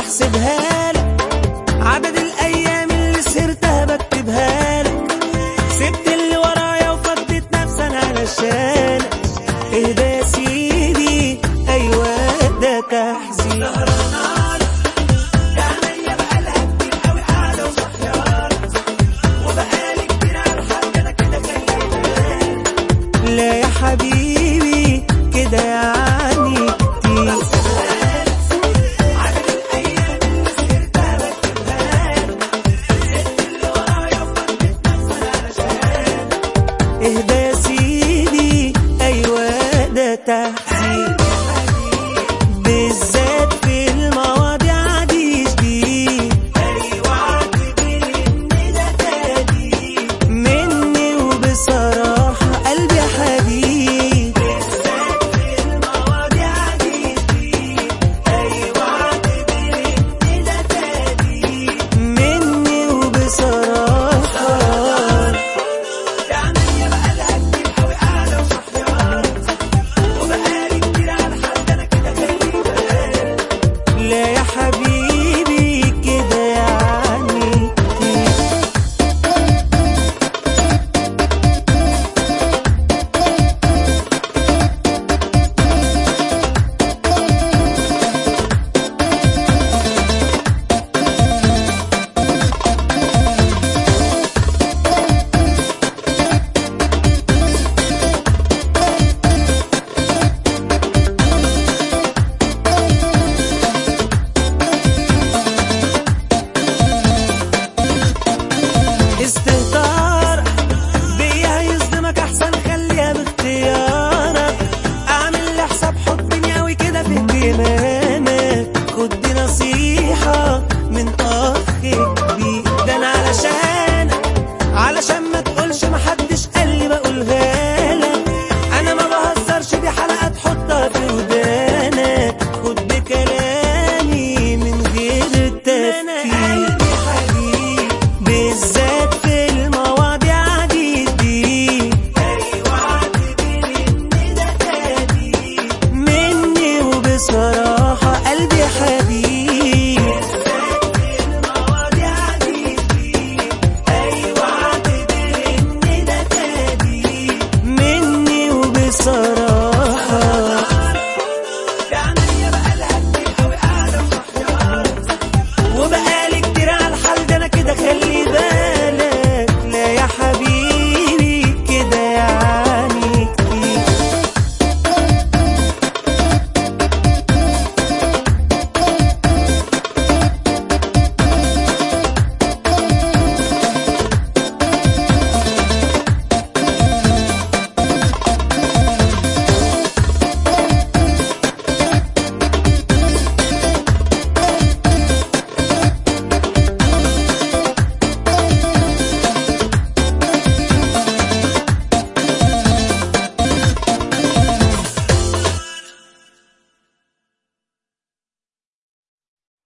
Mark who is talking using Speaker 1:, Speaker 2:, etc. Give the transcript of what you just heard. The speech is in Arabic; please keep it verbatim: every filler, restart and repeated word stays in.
Speaker 1: بحسبها لك، عدد الايام اللي سهرتها بكتبها لك، سبت اللي ورايا وفضيت نفسي انا علشانك. اهدى يا سيدي، ايوه ده تحزين. لا يا حبيبي كده يعني كتير. عدد الايام اللي سهرتها بكتبها لك، سبت اللي ورايا وفضيت نفسي علشانك. اهدى يا سيدي، ايوه ده تحزين، بالذات في المواضيع دي جديد. ايوه اعتبر ان ده تهديد مني، وبصراحه قلبي حديد. بالذات في المواضيع دي جديد. ايوه اعتبر ان ده تهديد مني، وبصراحه يعني يا بقى لها كتير قوي قاعده وصحيانه، وبقالي كتير على حد انا كده خليها. لا يا حبيبي كده يعني كتير. استهتار بيها يصدمك، احسن خليها باختيارك. اعمل لي حساب حبني اوي كده في اهتمامك، خد دي نصيحة من اخ كبير. ده انا علشانك، علشان ما تقولش محدش قال لي بقولها لك. انا ما بهزرش، دي حلقة تحطها في ودانك. خد بكلامي من غير تفكير، بالذات في المواضيع دي جديد. ايوه اعتبر ان ده تهديد مني، وبصراحه قلبي حديد.